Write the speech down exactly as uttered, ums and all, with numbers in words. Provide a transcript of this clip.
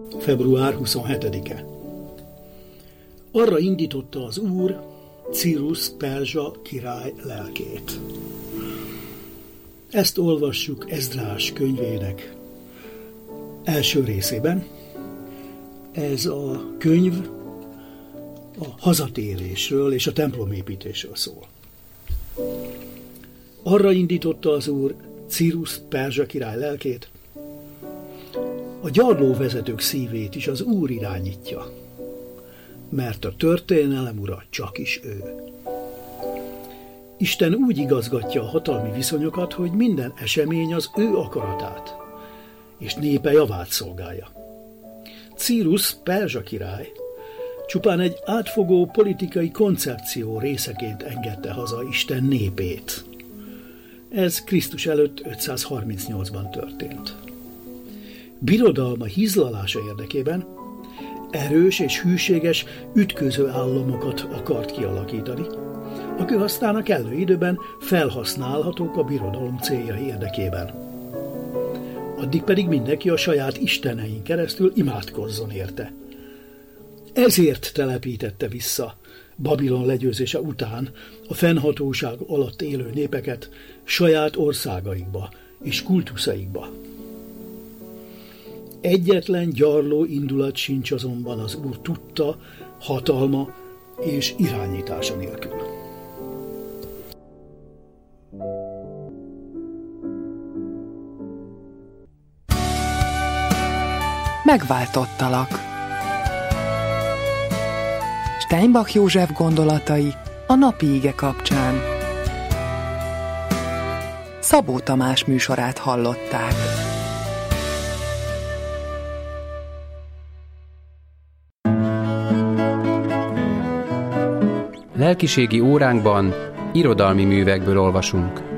február huszonhetedike. Arra indította az Úr Círus perzsa király lelkét. Ezt olvassuk Ezdrás könyvének első részében. Ez a könyv a hazatérésről és a templomépítésről szól. Arra indította az Úr Círus perzsa király lelkét, a gyarlóvezetők szívét is az Úr irányítja, mert a történelem ura csak is ő. Isten úgy igazgatja a hatalmi viszonyokat, hogy minden esemény az ő akaratát és népe javát szolgálja. Círus perzsa király csupán egy átfogó politikai koncepció részeként engedte haza Isten népét. Ez Krisztus előtt ötszázharmincnyolcban történt. Birodalma hízlalása érdekében erős és hűséges ütköző államokat akart kialakítani, akik aztán a kellő időben felhasználhatók a birodalom céljai érdekében. Addig pedig mindenki a saját istenein keresztül imádkozzon érte. Ezért telepítette vissza Babilon legyőzése után a fennhatóság alatt élő népeket saját országaikba és kultuszaikba. Egyetlen gyarló indulat sincs azonban az Úr tudta, hatalma és irányítása nélkül. Megváltottalak. Steinbach József gondolatai a napi ige kapcsán. Szabó Tamás műsorát hallották. Lelkiségi óránkban irodalmi művekből olvasunk.